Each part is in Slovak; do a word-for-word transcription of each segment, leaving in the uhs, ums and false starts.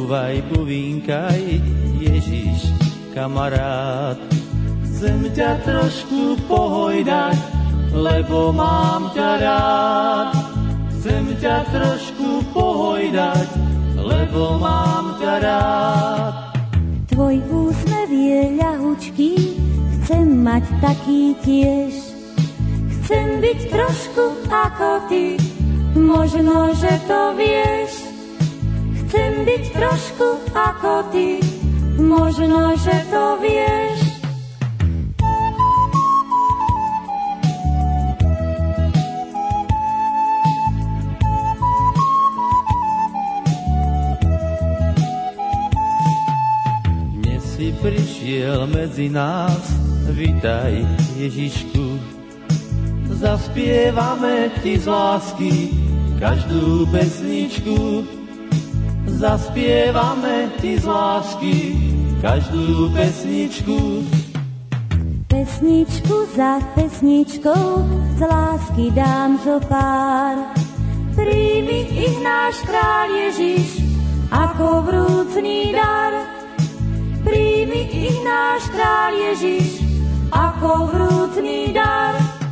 Búvaj, buvinkaj, Ježiš, kamarát. Chcem ťa trošku pohojdať, lebo mám ťa rád. Chcem ťa trošku pohojdať, lebo mám ťa rád. Tvoj úsmev je ľahučký, chcem mať taký tiež. Chcem byť trošku ako ty, možno, že to vieš. Chcem byť trošku ako ty, možno, že to vieš. Dnes si prišiel medzi nás, vitaj Ježišku. Zaspievame ti z lásky každú pesničku. Zaspievame ti z lásky každú pesničku. Pesničku za pesničkou z lásky dám zo pár. Príjmi ich náš kráľ Ježiš ako vrúcný dar. Príjmi ich náš kráľ Ježiš ako vrúcný dar.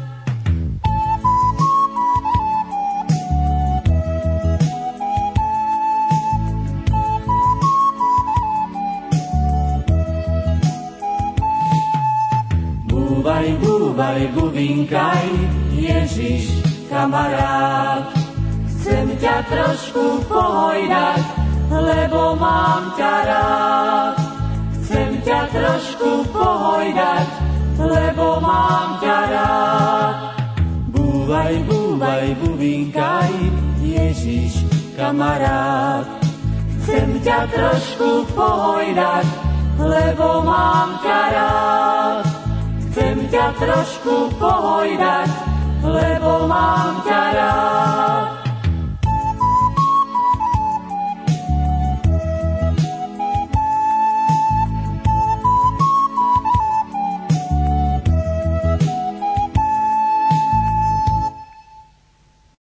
Búvaj, búvaj, buvinkaj, Ježiš, kamarát. Chcem ťa trošku pohojdať, lebo mám ťa rád. Chcem ťa trošku pohojdať, lebo mám ťa rád. Búvaj, búvaj, buvinkaj, Ježiš, kamarát. Chcem ťa trošku pohojdať, lebo mám ťa rád. Chcem ťa trošku pohojdať, lebo mám ťa rád.